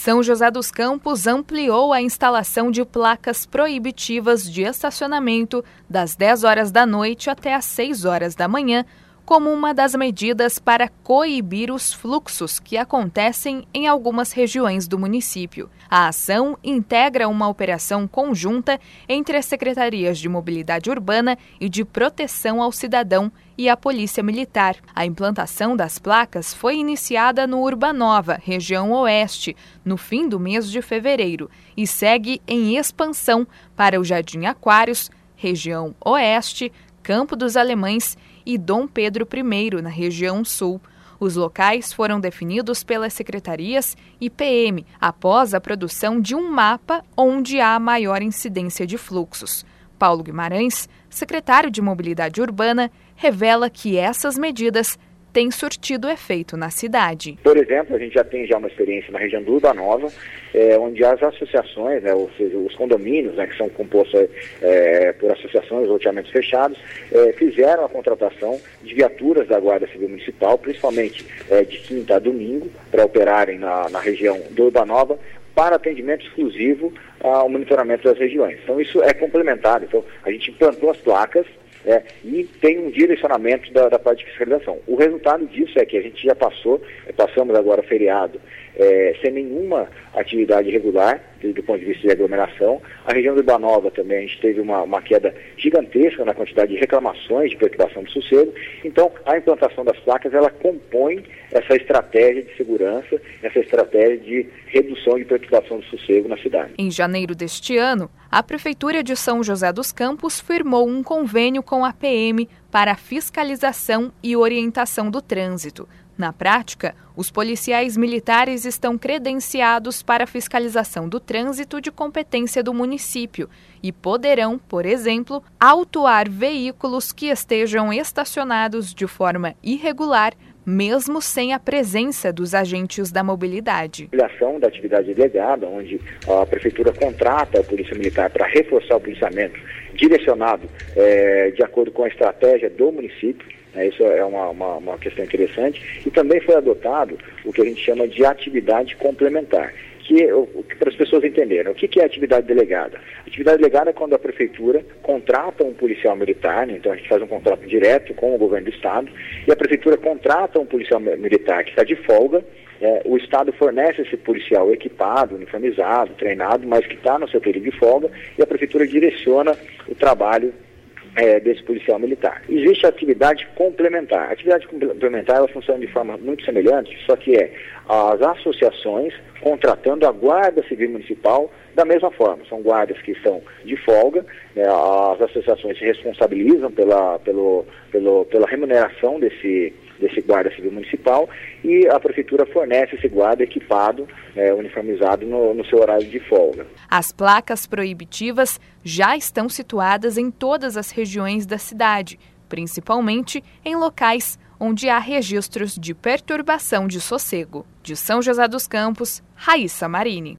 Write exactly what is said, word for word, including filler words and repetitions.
São José dos Campos ampliou a instalação de placas proibitivas de estacionamento das dez horas da noite até às seis horas da manhã, como uma das medidas para coibir os fluxos que acontecem em algumas regiões do município. A ação integra uma operação conjunta entre as Secretarias de Mobilidade Urbana e de Proteção ao Cidadão e a Polícia Militar. A implantação das placas foi iniciada no Urbanova, região oeste, no fim do mês de fevereiro, e segue em expansão para o Jardim Aquários, região oeste, Campo dos Alemães e Dom Pedro I, na região sul. Os locais foram definidos pelas secretarias e P M após a produção de um mapa onde há maior incidência de fluxos. Paulo Guimarães, secretário de Mobilidade Urbana, revela que essas medidas têm surtido efeito na cidade. Por exemplo, a gente já tem já uma experiência na região do Urbanova, é, onde as associações, né, ou seja, os condomínios, né, que são compostos é, por associações ou loteamentos fechados, é, fizeram a contratação de viaturas da Guarda Civil Municipal, principalmente é, de quinta a domingo, para operarem na, na região do Urbanova, para atendimento exclusivo ao monitoramento das regiões. Então isso é complementar. Então a gente implantou as placas, É, e tem um direcionamento da, da parte de fiscalização. O resultado disso é que a gente já passou, passamos agora feriado, é, sem nenhuma atividade regular, do ponto de vista de aglomeração. A região do Urbanova também, a gente teve uma, uma queda gigantesca na quantidade de reclamações de perturbação do sossego. Então, a implantação das placas, ela compõe essa estratégia de segurança, essa estratégia de redução de perturbação do sossego na cidade. Em janeiro deste ano, a Prefeitura de São José dos Campos firmou um convênio com a P M para a fiscalização e orientação do trânsito. Na prática, os policiais militares estão credenciados para a fiscalização do trânsito de competência do município e poderão, por exemplo, autuar veículos que estejam estacionados de forma irregular, mesmo sem a presença dos agentes da mobilidade. A ação da atividade delegada, onde a Prefeitura contrata a Polícia Militar para reforçar o policiamento direcionado é, de acordo com a estratégia do município. Isso é uma, uma, uma questão interessante. E também foi adotado o que a gente chama de atividade complementar, que, que para as pessoas entenderem, o que, que é atividade delegada? Atividade delegada é quando a Prefeitura contrata um policial militar, né? Então a gente faz um contrato direto com o governo do Estado, e a Prefeitura contrata um policial militar que está de folga. É, o Estado fornece esse policial equipado, uniformizado, treinado, mas que está no seu período de folga, e a Prefeitura direciona o trabalho É, desse policial militar. Existe a atividade complementar. A atividade complementar ela funciona de forma muito semelhante, só que é as associações contratando a Guarda Civil Municipal da mesma forma. São guardas que estão de folga, né, as associações se responsabilizam pela, pelo, pelo, pela remuneração desse, desse Guarda Civil Municipal, e a Prefeitura fornece esse guarda equipado, é, uniformizado no, no seu horário de folga. As placas proibitivas já estão situadas em todas as regiões da cidade, principalmente em locais onde há registros de perturbação de sossego. De São José dos Campos, Raíssa Marini.